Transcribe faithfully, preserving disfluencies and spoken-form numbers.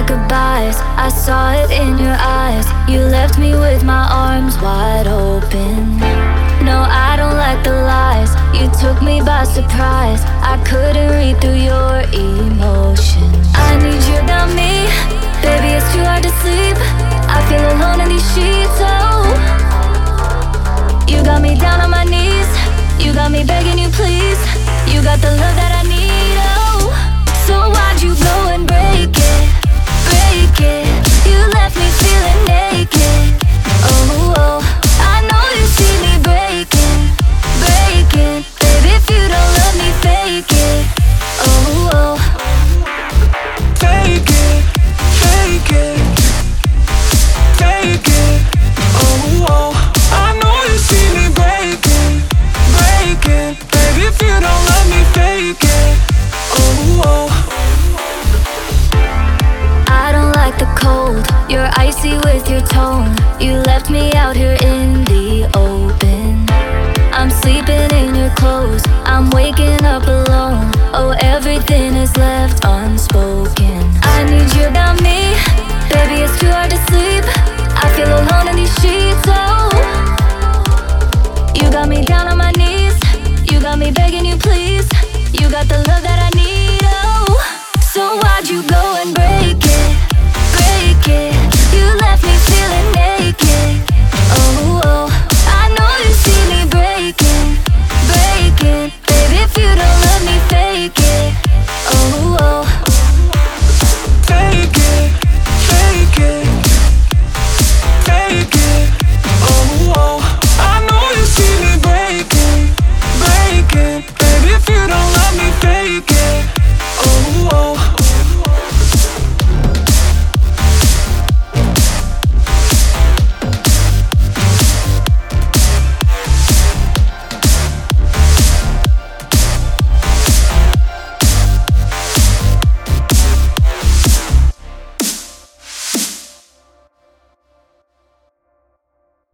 goodbyes, I saw it in your eyes. You left me with my arms wide open. No, I don't like the lies. You took me by surprise. I couldn't read through your emotions. I need you without me, baby, it's too hard to sleep. I feel alone in these sheets, oh. You got me down on my knees. You got me begging you, please. You got the love that I need, oh. So why'd you go and break it, break it? You left me feeling naked, oh, oh. I know you see me breaking, breaking. Baby, if you don't love me, fake it, oh, oh. Fake it, fake it, fake it, oh, oh. I know you see me breaking, breaking. Baby, if you don't love me, fake it, oh, oh. I don't like the cold, you're icy with your tone. You left me out here in the open. I'm sleeping in your clothes, I'm waking up alone.